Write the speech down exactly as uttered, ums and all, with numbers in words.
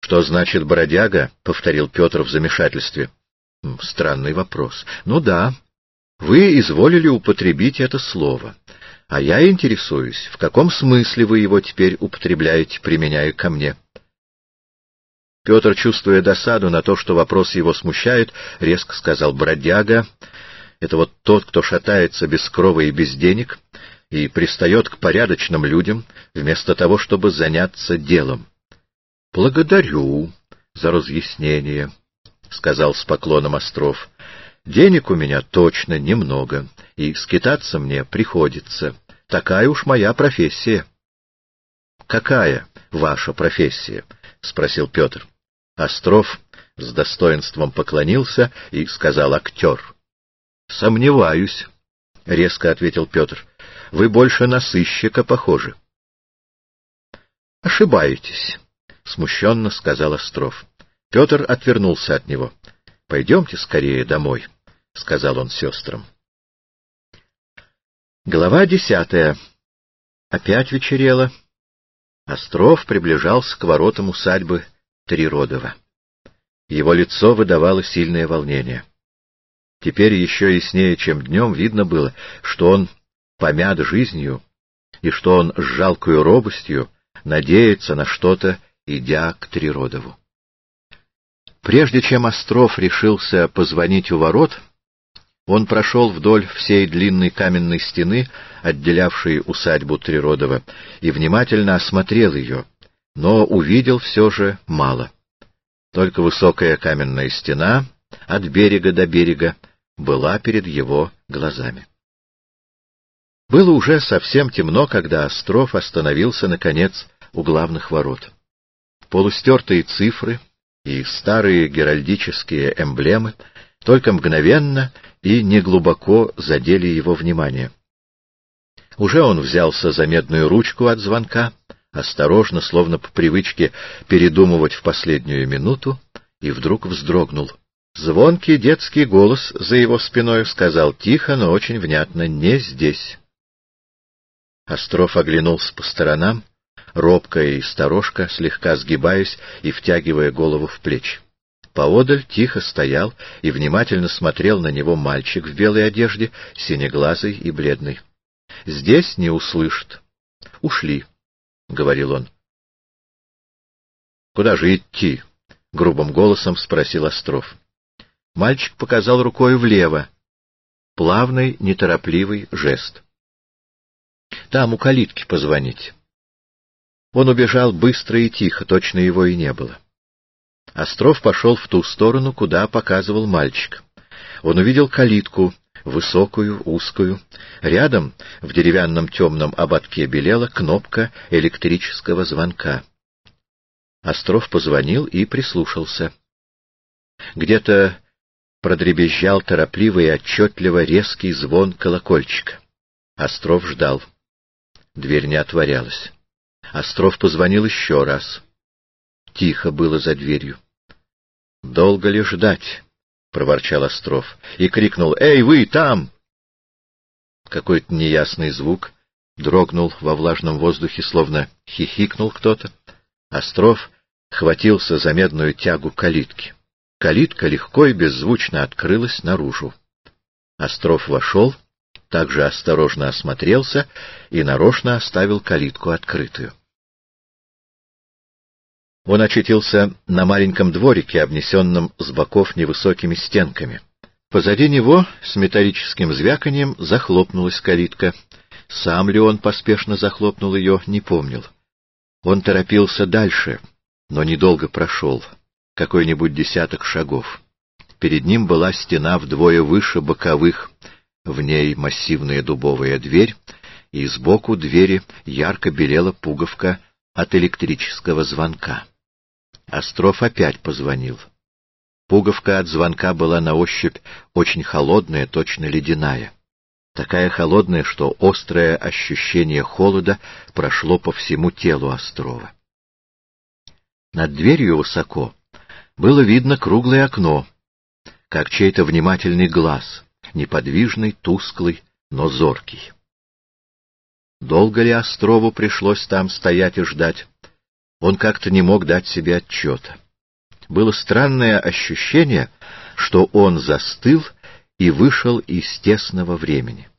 — Что значит бродяга? — повторил Петр в замешательстве. — Странный вопрос. — Ну да, вы изволили употребить это слово. А я интересуюсь, в каком смысле вы его теперь употребляете, применяя ко мне? Петр, чувствуя досаду на то, что вопрос его смущает, резко сказал: «Бродяга — это вот тот, кто шатается без крова и без денег и пристает к порядочным людям, вместо того, чтобы заняться делом». — Благодарю за разъяснение, — сказал с поклоном Остров. — Денег у меня точно немного, и скитаться мне приходится. Такая уж моя профессия. — Какая ваша профессия? — спросил Петр. Остров с достоинством поклонился и сказал: «Актер». — Сомневаюсь, — резко ответил Петр. — Вы больше на сыщика похожи. — Ошибаетесь, — смущенно сказал Остров. Петр отвернулся от него. — Пойдемте скорее домой, — сказал он сестрам. Глава десятая. Опять вечерело. Остров приближался к воротам усадьбы Триродова. Его лицо выдавало сильное волнение. Теперь еще яснее, чем днем, видно было, что он помят жизнью и что он с жалкою робостью надеется на что-то, идя к Триродову. Прежде чем Остров решился позвонить у ворот, он прошел вдоль всей длинной каменной стены, отделявшей усадьбу Триродова, и внимательно осмотрел ее, но увидел все же мало. Только высокая каменная стена от берега до берега была перед его глазами. Было уже совсем темно, когда Остров остановился, наконец, у главных ворот. Полустертые цифры и старые геральдические эмблемы только мгновенно и неглубоко задели его внимание. Уже он взялся за медную ручку от звонка, осторожно, словно по привычке передумывать в последнюю минуту, и вдруг вздрогнул. Звонкий детский голос за его спиной сказал тихо, но очень внятно: «Не здесь». Остров оглянулся по сторонам, робко и сторожко, слегка сгибаясь и втягивая голову в плечи. Поодаль тихо стоял и внимательно смотрел на него мальчик в белой одежде, синеглазый и бледный. — Здесь не услышат. — Ушли, — говорил он. — Куда же идти? — грубым голосом спросил Остров. Мальчик показал рукой влево. Плавный, неторопливый жест. — Там у калитки позвонить. Он убежал быстро и тихо, точно его и не было. Остров пошел в ту сторону, куда показывал мальчик. Он увидел калитку, высокую, узкую. Рядом, в деревянном темном ободке, белела кнопка электрического звонка. Остров позвонил и прислушался. Где-то продребезжал торопливо и отчетливо резкий звон колокольчика. Остров ждал. Дверь не отворялась. Остров позвонил еще раз. Тихо было за дверью. — Долго ли ждать? — проворчал Остров и крикнул: «Эй, вы там!» Какой-то неясный звук дрогнул во влажном воздухе, словно хихикнул кто-то. Остров хватился за медную тягу калитки. Калитка легко и беззвучно открылась наружу. Остров вошел, также осторожно осмотрелся и нарочно оставил калитку открытую. Он очутился на маленьком дворике, обнесенном с боков невысокими стенками. Позади него с металлическим звяканьем захлопнулась калитка. Сам ли он поспешно захлопнул ее, не помнил. Он торопился дальше, но недолго прошел, какой-нибудь десяток шагов. Перед ним была стена вдвое выше боковых, в ней массивная дубовая дверь, и сбоку двери ярко белела пуговка от электрического звонка. Остров опять позвонил. Пуговка от звонка была на ощупь очень холодная, точно ледяная. Такая холодная, что острое ощущение холода прошло по всему телу Острова. Над дверью высоко было видно круглое окно, как чей-то внимательный глаз, неподвижный, тусклый, но зоркий. Долго ли Острову пришлось там стоять и ждать? Он как-то не мог дать себе отчета. Было странное ощущение, что он застыл и вышел из тесного времени.